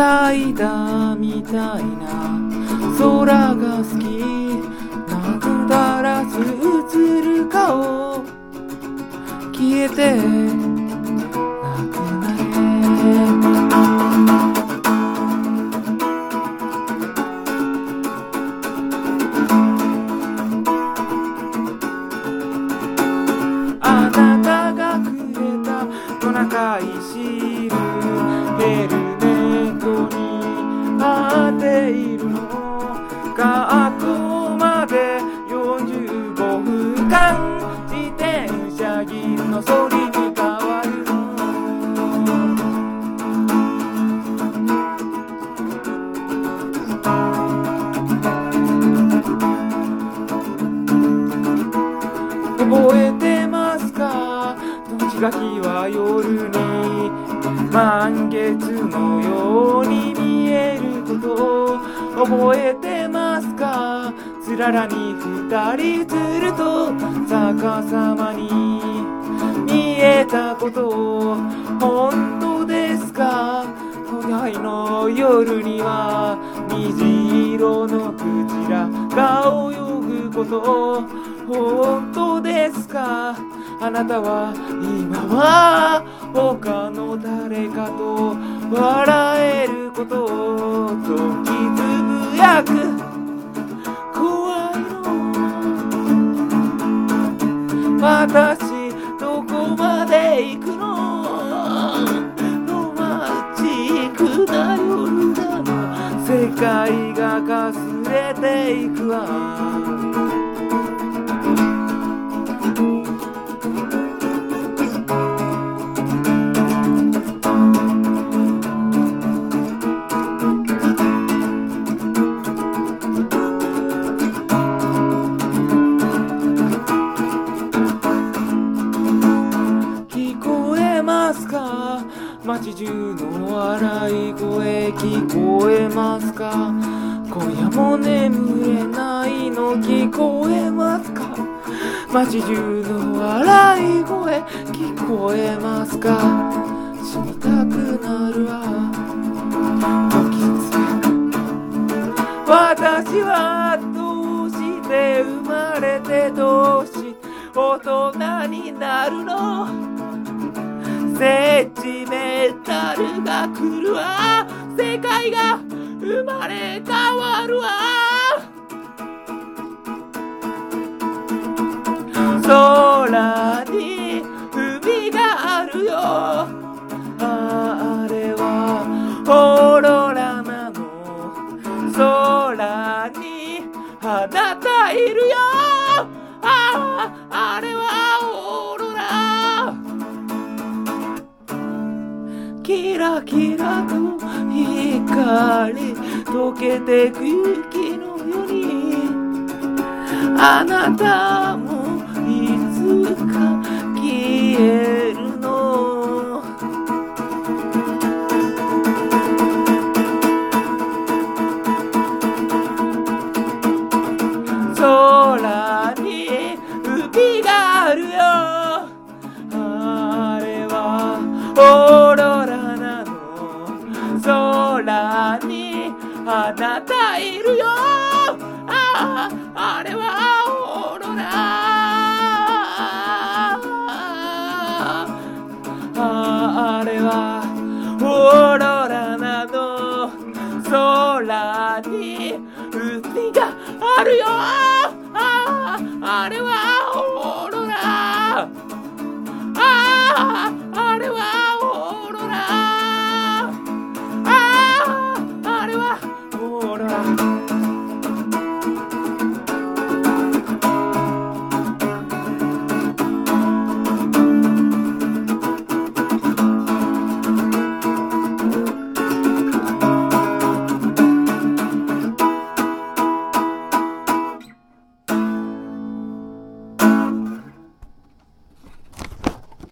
咲いたみたいな空が好き、なくだらず映る顔、消えてなくなれ。あなたがくれたトナカイシール、ヘルメットに貼っているの。学校まで45分間自転車切るのそりに変わるの。覚えてますか、時が日は夜に満月のように見えること。覚えてますか、つららに二人ずると逆さまに見えたこと。本当ですか、都内の夜には虹色のクジラが泳ぐこと。本当ですか、あなたは今は他の誰かと笑えることをときつぶやく。怖いの、私どこまで行くの。ロマンチックな夜だの、世界がかすれていくわ。街中の笑い声聞こえますか、今夜も眠れないの聞こえますか。街中の笑い声聞こえますか。死にたくなるわ時津。私はどうして生まれてどうし大人になるの。センチメンタルが来るわ、世界が生まれ変わるわ。空に海があるよ、あれはオーロラなの。空にあなたいるよ、あれはオーロラ。キラキラと光溶けてく雪のように、あなたもいつか消えるの。空に海があるよ、あれはオーロラ。空にあなたいるよ、あれはオーロラ。あれはオーロラなの。空に海があるよ、あれはオーロラ。